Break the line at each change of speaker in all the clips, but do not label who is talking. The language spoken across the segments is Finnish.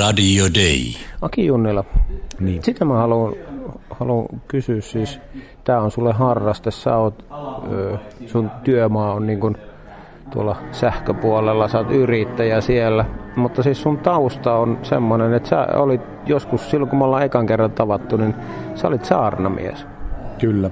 Radio Day.
Aki Junnila,
niin.
sitä mä haluan kysyä siis, tää on sulle harraste, sä oot, sun työmaa on niin kuin tuolla sähköpuolella, sä oot yrittäjä siellä, mutta siis sun tausta on semmoinen, että sä olit joskus, silloin kun me ollaan ekan kerran tavattu, niin sä olit saarnamies.
Kyllä.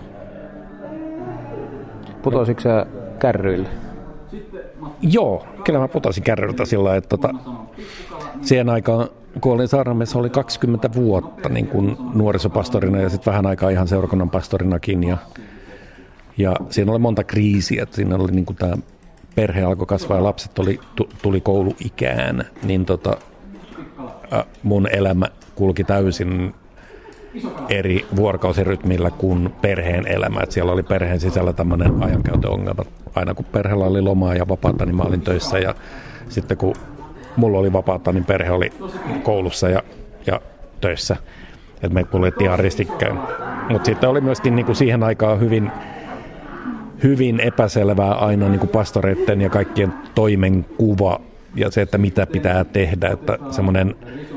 Putositko sä kärryille?
Joo, kyllä mä putosin kärryiltä sillä, että siihen aikaan, kun olin saarnamies, oli 20 vuotta niin kuin nuorisopastorina ja sitten vähän aikaa ihan seurakunnan pastorinakin. Ja siinä oli monta kriisiä, että siinä oli niin kuin tämä perhe alkoi kasvaa ja lapset tuli kouluikään, niin mun elämä kulki täysin eri vuorokausirytmillä kuin perheen elämä. Et siellä oli perheen sisällä tämmöinen ajankäyttöongelma. Aina kun perheellä oli lomaa ja vapaata, niin mä olin töissä. Ja sitten kun mulla oli vapaata, niin perhe oli koulussa ja töissä. Et me kuljettiin ihan ristikkäin. Mutta sitten oli myöskin niin kuin siihen aikaan hyvin epäselvää aina niin kuin pastoreiden ja kaikkien toimenkuva ja se, että mitä pitää tehdä. Että semmoinen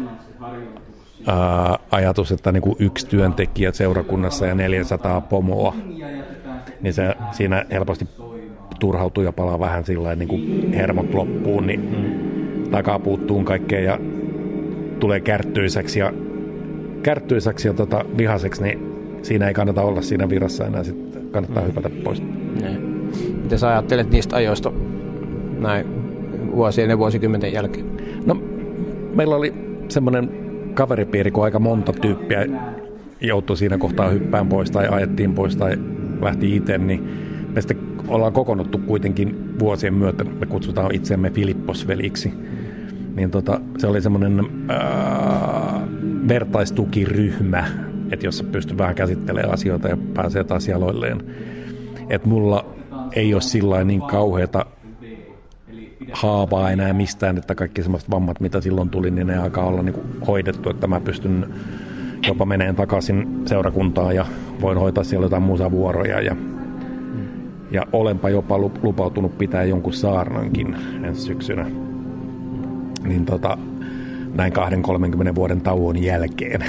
ajatus, että niin kuin 1 työntekijä seurakunnassa ja 400 pomoa, niin se siinä helposti turhautuu ja palaa vähän sillain niin kuin hermot loppuun, niin takaa puuttuun kaikkea ja tulee kärttyisäksi ja vihaseksi, niin siinä ei kannata olla siinä virassa enää, sitten kannattaa hypätä pois.
Mitä sä ajattelet niistä ajoista näin vuosien ja vuosikymmenten jälkeen?
No, meillä oli semmoinen kaveripiiri, kun aika monta tyyppiä joutui siinä kohtaa hyppään pois tai ajettiin pois tai lähti itse, niin me sitten ollaan kokoonnuttu kuitenkin vuosien myötä. Me kutsutaan itseämme Filipposveliksi. Niin se oli semmoinen vertaistukiryhmä, että jossa pystyy vähän käsittelemään asioita ja pääsee taas jaloilleen. Että mulla ei ole sillain niin kauheata haavaa enää mistään, että kaikki semmoiset vammat, mitä silloin tuli, niin ne alkaa olla niin kuin hoidettu, että mä pystyn jopa meneen takaisin seurakuntaan ja voin hoitaa siellä jotain musavuoroja ja olenpa jopa lupautunut pitää jonkun saarnankin ensi syksynä. Niin näin 20-30 vuoden tauon jälkeen.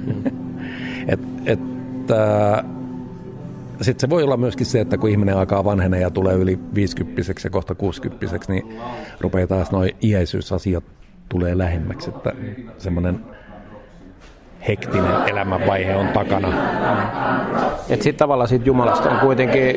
Sitten se voi olla myöskin se, että kun ihminen alkaa vanhenee ja tulee yli 50-vuotiaaksi ja kohta 60-vuotiaaksi, niin rupeaa taas nuo iäisyysasiat tulee lähemmäksi, että semmoinen hektinen elämänvaihe on takana.
Että sitten tavallaan siitä Jumalasta on kuitenkin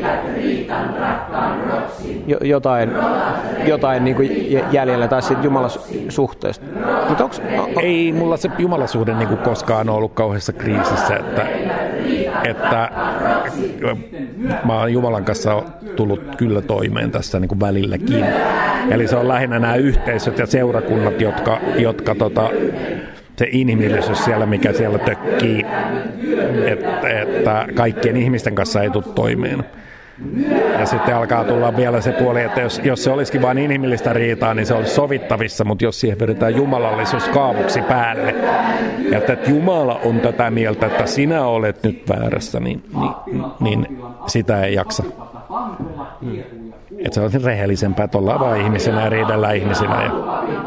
jotain niin kuin jäljellä tai siitä Jumalasuhteesta.
Ei mulla se Jumalasuhde niin kuin koskaan ollut kauheassa kriisissä, että mä oon Jumalan kanssa tullut kyllä toimeen tässä niin kuin välilläkin. Eli se on lähinnä nämä yhteisöt ja seurakunnat, jotka se inhimillisyys siellä, mikä siellä tökkii, että kaikkien ihmisten kanssa ei tule toimeen. Ja sitten alkaa tulla vielä se puoli, että jos se olisikin vain inhimillistä riitaa, niin se olisi sovittavissa, mutta jos siihen vedetään jumalallisuus kaavuksi päälle, ja että Jumala on tätä mieltä, että sinä olet nyt väärässä, niin sitä ei jaksa. Että se on rehellisempää, että ollaan vaan ihmisenä ja riidellään ihmisinä ja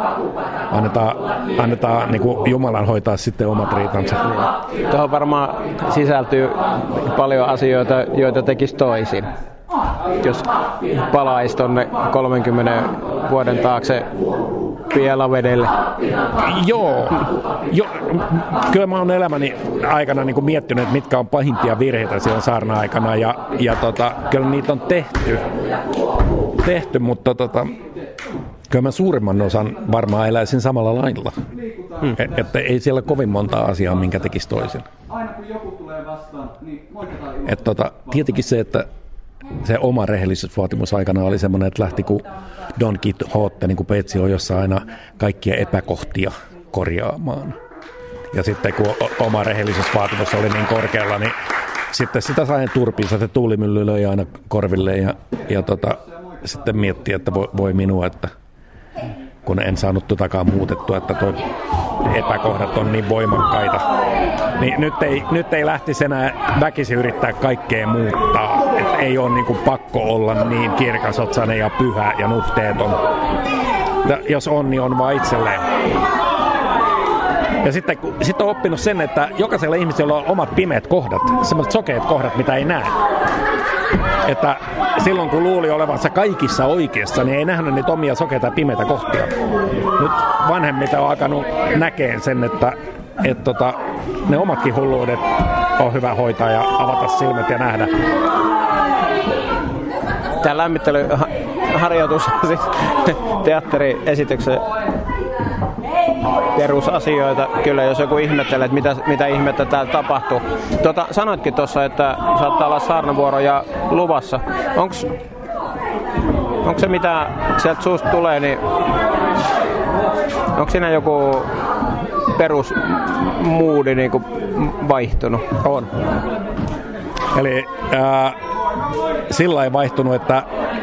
annetaan niin kuin Jumalan hoitaa sitten omat riitansa.
Tuohon varmaan sisältyy paljon asioita, joita tekisi toisin. Jos palaisi tuonne 30 vuoden taakse Pielavedelle.
Joo. Kyllä mä oon elämäni aikana niin kuin miettinyt, että mitkä on pahimpia virheitä siellä saarna-aikana ja kyllä niitä on tehty, mutta kyllä mä suurimman osan varmaan eläisin samalla lailla. Että ei siellä kovin monta asiaa, minkä tekisi toisin. Tietenkin se, että se oma rehellisyysvaatimus aikana oli semmoinen, että lähti kuin Don Quixote, niin kuin Petsi on, jossa aina kaikkia epäkohtia korjaamaan. Ja sitten kun oma rehellisyysvaatimus oli niin korkealla, niin sitten sitä sai turpiinsa, se tuulimylly löi aina korville ja sitten miettii, että voi minua, että kun en saanut totakaan muutettua, että tuo epäkohdat on niin voimakkaita. Niin nyt ei lähtisi enää väkisin yrittää kaikkea muuttaa. Että ei ole niin kuin pakko olla niin kirkasotsainen ja pyhä ja nuhteeton. Jos on, niin on vaan itselleen. Ja sitten on oppinut sen, että jokaisella ihmisellä on omat pimeät kohdat, sellaiset sokeat kohdat, mitä ei näe. Että silloin kun luuli olevansa kaikissa oikeassa, niin ei nähnyt niitä omia sokeita ja pimeitä kohtia. Nyt vanhemmilta on alkanut näkeen sen, että ne omatkin hulluudet on hyvä hoitaa ja avata silmät ja nähdä.
Tämä lämmittelyharjoitus, siis teatteriesityksen perusasioita, kyllä jos joku ihmettelee, että mitä ihmettä täällä tapahtuu. Sanoitkin tuossa, että saattaa olla saarnavuoroja luvassa. Onko se mitä sieltä suusta tulee, niin onko siinä joku perusmoodi niin kuin vaihtunut?
On. Eli sillä ei vaihtunut, että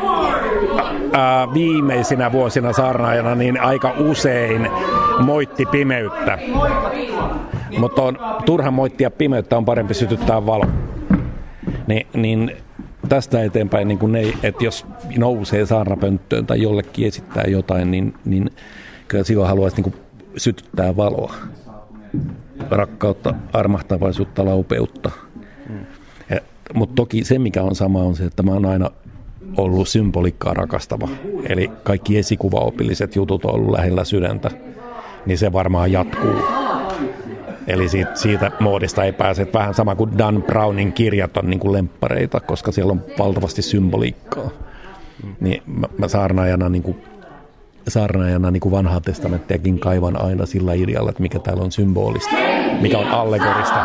viimeisinä vuosina saarnaajana niin aika usein moitti pimeyttä. Mutta on turha moittia pimeyttä, on parempi sytyttää valo. Niin tästä eteenpäin, niin kun että jos nousee saarnapönttöön tai jollekin esittää jotain, niin kyllä silloin haluaisi niin sytyttää valoa. Rakkautta, armahtavaisuutta, laupeutta. Mutta toki se, mikä on sama, on se, että mä oon aina ollut symbolikkaa rakastava. Eli kaikki esikuvaopilliset jutut on ollut lähellä sydäntä. Niin se varmaan jatkuu. Eli siitä moodista ei pääse. Vähän sama kuin Dan Brownin kirjat on niin kuin lemppareita, koska siellä on valtavasti symboliikkaa. Niin mä saarnaajana niin kuin vanhaa testamenttiakin kaivan aina sillä idealla, että mikä täällä on symbolista, mikä on allegorista.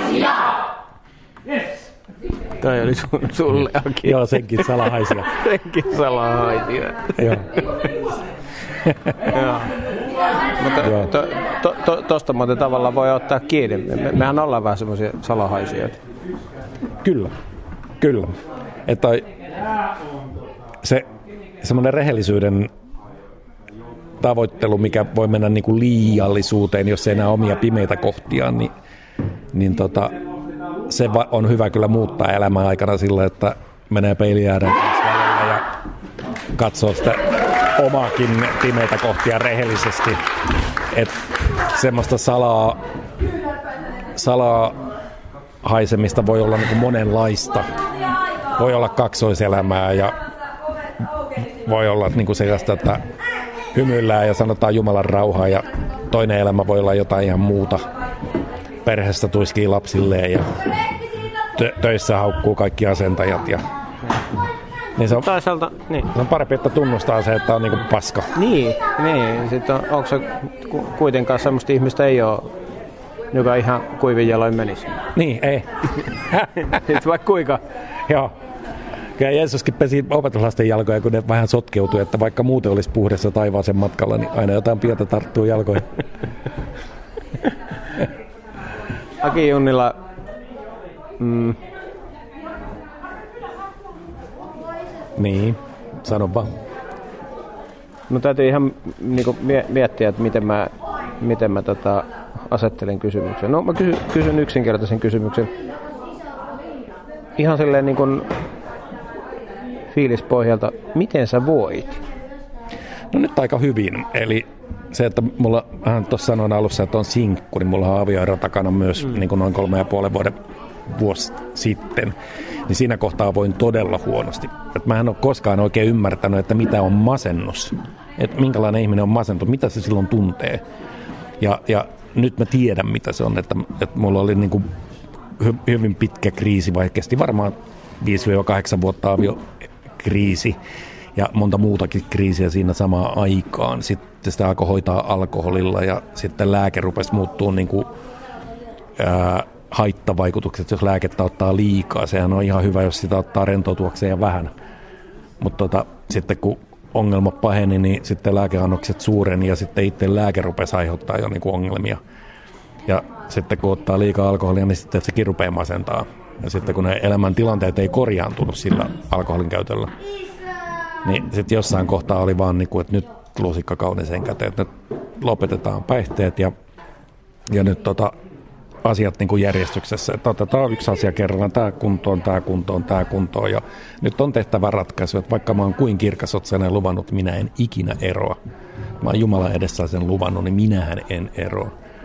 Toi oli sulle, Aki.
Joo, senkin salahaisia.
Senkin salahaisia.
Joo.
Joo. Mutta tosta muuten tavallaan voi ottaa kiinni. Mehän ollaan vähän semmoisia salahaisia.
Kyllä. Että se semmoinen rehellisyyden tavoittelu, mikä voi mennä niin kuin liiallisuuteen, jos ei enää omia pimeitä kohtiaan, niin se on hyvä kyllä muuttaa elämän aikana sillä, että menee peilin ääreen välillä ja katsoo sitä omaakin pimeitä kohtia rehellisesti. Että semmoista salaa haisemista voi olla niin kuin monenlaista. Voi olla kaksoiselämää ja voi olla niin kuin sellaista, että hymyillään ja sanotaan Jumalan rauhaa ja toinen elämä voi olla jotain ihan muuta. Perheestä tuiskii lapsilleen ja töissä haukkuu kaikki asentajat. Niin se on,
toisaalta, niin.
Se on parempi, että tunnustaa se, että on niinku paska.
Niin. Sitten onko se kuitenkaan semmoista ihmistä ei ole, joka ihan kuivin jaloin menisi?
Niin, ei.
Sitten vaikka kuinka.
Joo. Kyllä Jeesuskin pesi opetuslasten jalkoja, kun ne vähän sotkeutui, että vaikka muuten olisi puhdassa taivaaseen matkalla, niin aina jotain pientä tarttuu jalkoihin.
Aki Junnila,
Niin, sano vaan.
No täytyy ihan niinku miettiä, että miten mä asettelen kysymyksen. No mä kysyn yksinkertaisen kysymyksen. Ihan silleen niin kuin fiilispohjalta, miten sä voit?
No nyt aika hyvin. Eli se, että mulla, vähän tuossa sanoin alussa, että on sinkku, niin mulla on avioero takana myös niin kuin noin 3,5 vuosi sitten. Niin siinä kohtaa voin todella huonosti. Et mä en ole koskaan oikein ymmärtänyt, että mitä on masennus. Että minkälainen ihminen on masentunut, mitä se silloin tuntee. Ja nyt mä tiedän, mitä se on. Että mulla oli niin kuin hyvin pitkä kriisi, vaikka kesti varmaan 5-8 vuotta aviokriisi ja monta muutakin kriisiä siinä samaan aikaan. Sitten sitä alkoi hoitaa alkoholilla ja sitten lääke rupesi muuttua niin kuin, haittavaikutukset, jos lääkettä ottaa liikaa. Sehän on ihan hyvä, jos sitä ottaa rentoutuakseen ja vähän. Mutta sitten kun ongelma paheni, niin sitten lääkeannokset suureni ja sitten itse lääke rupesi aiheuttaa jo niin kuin ongelmia. Ja sitten kun ottaa liikaa alkoholia, niin sitten sekin rupeaa masentaa. Ja sitten kun ne elämäntilanteet ei korjaantunut sillä alkoholin käytöllä, niin sitten jossain kohtaa oli vaan niin kuin, että nyt lusikka kauniseen käteen, että nyt lopetetaan päihteet ja nyt asiat niin kuin järjestyksessä, että otetaan yksi asia kerrallaan, tämä kuntoon. Ja nyt on tehtävä ratkaisu, että vaikka mä oon kuin kirkas otsana luvannut, minä en ikinä eroa. Mä oon Jumalan edessä sen luvannut, niin minähän en eroa.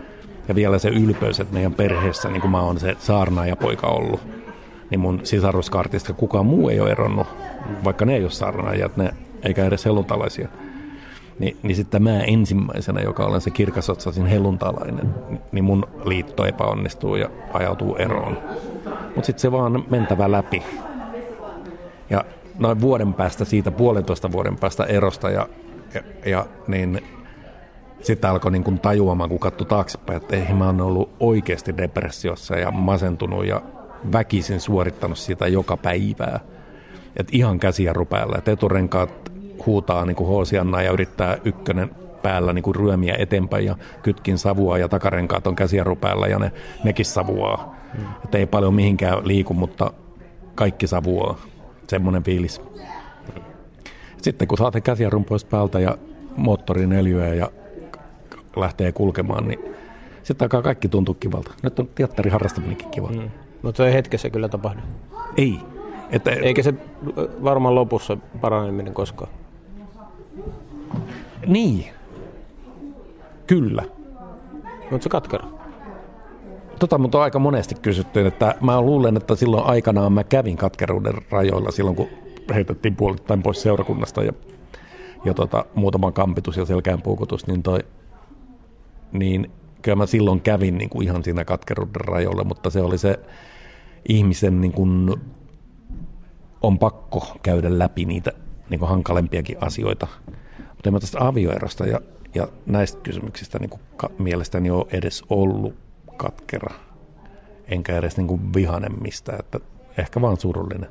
Ja vielä se ylpeys, että meidän perheessä, niin kuin mä oon se saarnaajapoika ollut, niin mun sisaruskartista kukaan muu ei ole eronnut, vaikka ne ei ole saarnaajat, eikä edes helluntalaisia. Niin sitten mä ensimmäisenä, joka olen se kirkasotsaisin helluntalainen, niin mun liitto epäonnistuu ja ajautuu eroon. Mutta sitten se vaan mentävä läpi. Ja noin vuoden päästä siitä, 1,5 vuoden päästä erosta ja niin sitten alkoi niin kuin tajuamaan, kun katsoi taaksepäin, että ei mä oon ollut oikeasti depressiossa ja masentunut ja väkisin suorittanut sitä joka päivää. Että ihan käsijarru päällä, että eturenkaat huutaa niin kuin Hoosianna ja yrittää ykkönen päällä niin kuin ryömiä eteenpäin ja kytkin savua ja takarenkaat on käsijarru päällä ja nekin savuaa. Että ei paljon mihinkään liiku, mutta kaikki savuaa. Semmoinen fiilis. Sitten kun saatte käsijarrun pois päältä ja moottorin öljyä ja lähtee kulkemaan, niin sitten alkaa kaikki tuntua kivalta. Nyt on teatterin harrastaminenkin kiva.
Mutta se ei hetkessä kyllä tapahdu.
Ei.
Eikä se varmaan lopussa paraneminen koskaan.
Niin. Kyllä.
Mutta se katkera.
Mut on aika monesti kysytty, että mä luulen, että silloin aikanaan mä kävin katkeruuden rajoilla silloin, kun heitettiin puolittain pois seurakunnasta ja muutama kampitus ja selkään puukutus, niin kyllä mä silloin kävin niin kuin ihan siinä katkeruuden rajoilla, mutta se oli se ihmisen niin kuin on pakko käydä läpi niitä niin kuin hankalempiakin asioita. Mutta en mä tästä avioerosta ja näistä kysymyksistä niin kuin mielestäni ole edes ollut katkera, enkä edes niin kuin vihainen mistään, että ehkä vaan surullinen.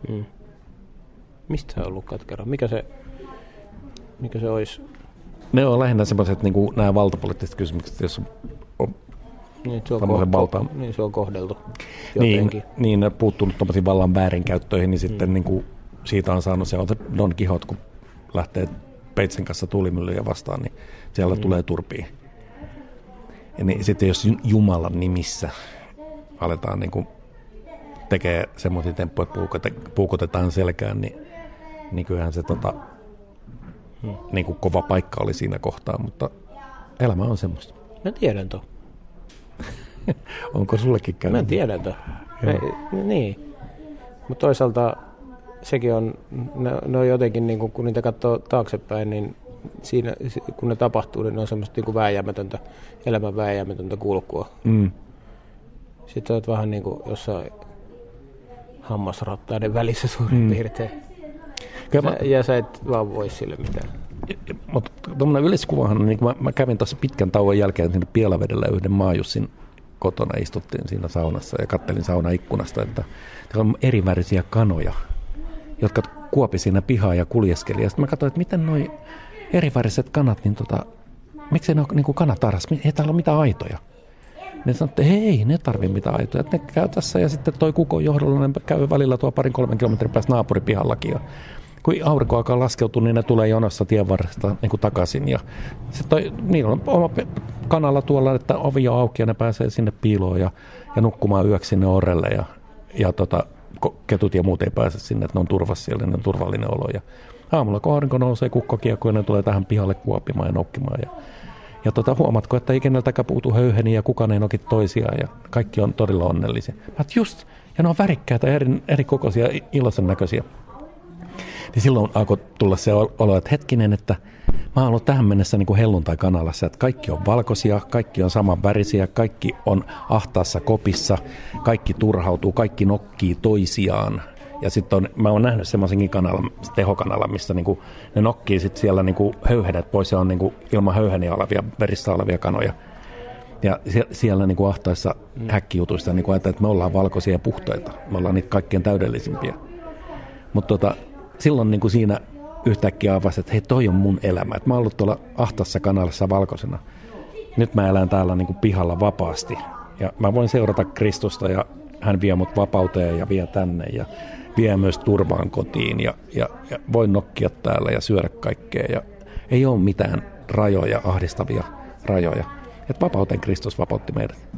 Mistä se on ollut katkera? Mikä se olisi?
Ne on lähinnä sellaiset niin kuin nämä valtapoliittiset kysymykset, jos on valtaan.
Niin se on kohdeltu jotenkin.
Niin puuttunut tuollaisiin vallan väärinkäyttöihin, niin sitten niin kuin siitä on saanut se Don Quixote, kun lähtee peitsen kanssa tuulimyllyjä vastaan, niin siellä tulee turpiin. Ja niin sitten jos Jumalan nimissä aletaan niin kuin tekee semmoisia temppuja, että puukotetaan selkään, niin kyllähän se niin kuin kova paikka oli siinä kohtaa, mutta elämä on semmoista.
Mä tiedän tuon.
Onko sullekin käynyt?
Mä tiedän tuon. Niin. Mutta toisaalta sekin on, ne on jotenkin, niin kun niitä katsoo taaksepäin, niin siinä, kun ne tapahtuu, niin ne on semmoista niin vääjäämätöntä, elämän vääjäämätöntä kulkua. Sitten olet vähän niin kuin jossain hammasrattaiden välissä suurin piirtein. Ja sä et vaan voi sille mitään.
Mutta tuommoinen yleiskuvahan, niin mä kävin tuossa pitkän tauon jälkeen siinä Pielavedellä yhden Maajussin kotona, istuttiin siinä saunassa ja kattelin saunaikkunasta, että siellä on erivärisiä kanoja, jotka kuopi siinä pihaa ja kuljeskeli. Ja sitten mä katsoin, että miten noi eriväriset kanat, niin miksei ne ole niin kuin kanatarhassa, ei täällä ole mitään aitoja. Ne sanoi, että hei, ne tarvii mitään aitoja. Että ne käy tässä ja sitten toi kukon johdolla, ne käy välillä tuo 2-3 kilometrin päästä naapuripihallakin. Ja kun aurinko alkaa laskeutua, niin ne tulee jonossa tien varresta niin kuin takaisin. Ja sitten niillä on oma kanalla tuolla, että ovi on auki ja ne pääsee sinne piiloon ja nukkumaan yöksi sinne orrelle. Ja ketut ja muut ei pääse sinne, että ne on turvassa siellä, ne on turvallinen olo. Ja aamulla kun aurinko nousee, kukko kiekko ja ne tulee tähän pihalle kuopimaan ja nokkimaan. Ja huomatko, että ei keneltäkään puutu höyheniä ja kukaan ei noki toisiaan ja kaikki on todella onnellisia. Just, ja ne on värikkäitä, eri kokoisia, iloisen näköisiä. Niin silloin alkoi tulla se olo, että hetkinen, että mä oon ollut tähän mennessä niin kuin helluntai-kanalassa, että kaikki on valkoisia, kaikki on saman värisiä, kaikki on ahtaassa kopissa, kaikki turhautuu, kaikki nokkii toisiaan. Ja sitten mä oon nähnyt semmoisenkin tehokanalla, missä niinku ne nokkii sitten siellä niinku höyhenet pois ja on niinku ilman höyheniä olevia, verissä olevia kanoja. Ja siellä niinku ahtaissa häkkijutuista niinku ajatellaan, että me ollaan valkoisia ja puhtaita. Me ollaan niitä kaikkein täydellisimpiä. Mutta silloin niinku siinä yhtäkkiä avasi, että hei, toi on mun elämä. Et mä oon ollut tuolla ahtaassa kanalassa valkoisena. Nyt mä elän täällä niinku pihalla vapaasti. Ja mä voin seurata Kristusta ja hän vie mut vapauteen ja vie tänne ja vie myös turvaan kotiin ja voin nokkia täällä ja syödä kaikkea. Ja ei ole mitään rajoja, ahdistavia rajoja. Että vapauteen Kristus vapautti meidät.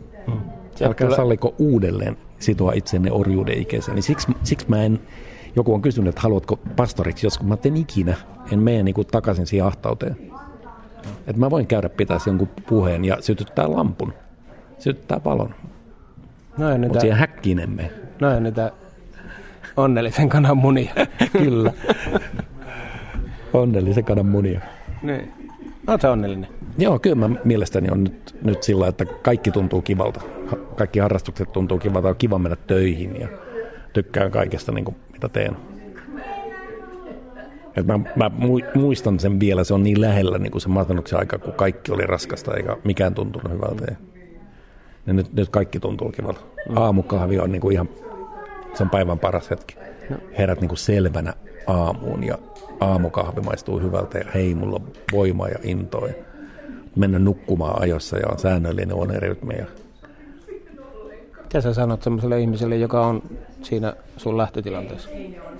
Älkää salliko uudelleen sitoa itsenne orjuuden ikäiseen. Niin siksi mä en, joku on kysynyt, että haluatko pastoriksi joskus. Mä en ikinä, en mene niin kuin takaisin siihen ahtauteen. Että mä voin käydä pitäisi jonkun puheen ja sytyttää lampun, sytyttää valon. Mutta siihen häkkiin emme.
Noin niitä onnellisen kanan munia.
Kyllä. Onnellisen kanan munia.
Niin. Oletko sä onnellinen?
Joo, kyllä mä mielestäni on nyt sillä, että kaikki tuntuu kivalta. Kaikki harrastukset tuntuu kivalta. On kiva mennä töihin ja tykkään kaikesta, niin kuin, mitä teen. Et mä muistan sen vielä, se on niin lähellä niin kuin se masennuksen aika, kun kaikki oli raskasta eikä mikään tuntunut hyvältä. Ja nyt kaikki tuntuu kivalta. Aamukahvi on niin kuin ihan, se on päivän paras hetki. Herät niin kuin selvänä aamuun ja aamukahvi maistuu hyvältä ja hei, mulla on voimaa ja intoa. Ja mennä nukkumaan ajoissa ja on säännöllinen unirytmi.
Mitä sä sanot semmoiselle ihmiselle, joka on siinä sun lähtötilanteessa?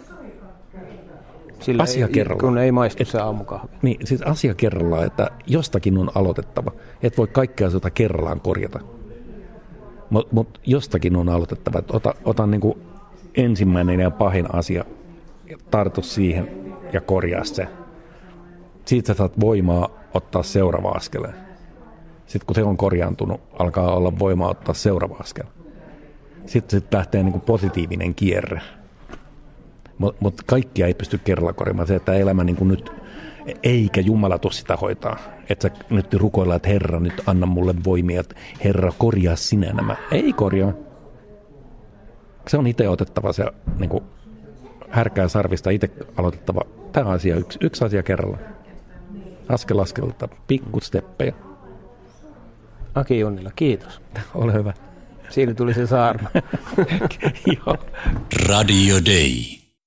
Sillä
asia kerrallaan.
Kun ei maistu se aamukahvi.
Niin, siis asia kerrallaan, että jostakin on aloitettava. Et voi kaikkea asioita kerrallaan korjata. Mutta jostakin on aloitettava. Ota niin kuin ensimmäinen ja pahin asia, tartu siihen ja korjaa se. Siitä sä saat voimaa ottaa seuraava askeleen. Sitten kun se on korjaantunut, alkaa olla voimaa ottaa seuraava askel. Sitten lähtee niin kuin positiivinen kierre. Mutta kaikkia ei pysty kerralla korjaamaan. Se, että elämä niin kuin nyt, eikä Jumala tuu sitä hoitaa. Että sä nyt rukoillaan, että Herra, nyt anna mulle voimia, että Herra, korjaa sinä nämä. Ei korjaa. Se on itse otettava se niin kuin härkää sarvista, itse aloitettava. Tämä asia, yksi asia kerralla. Askel askelta, pikkusteppejä.
Aki Junnila, kiitos.
Ole hyvä.
Siinä tuli se saarna.
Joo.
Radio Day.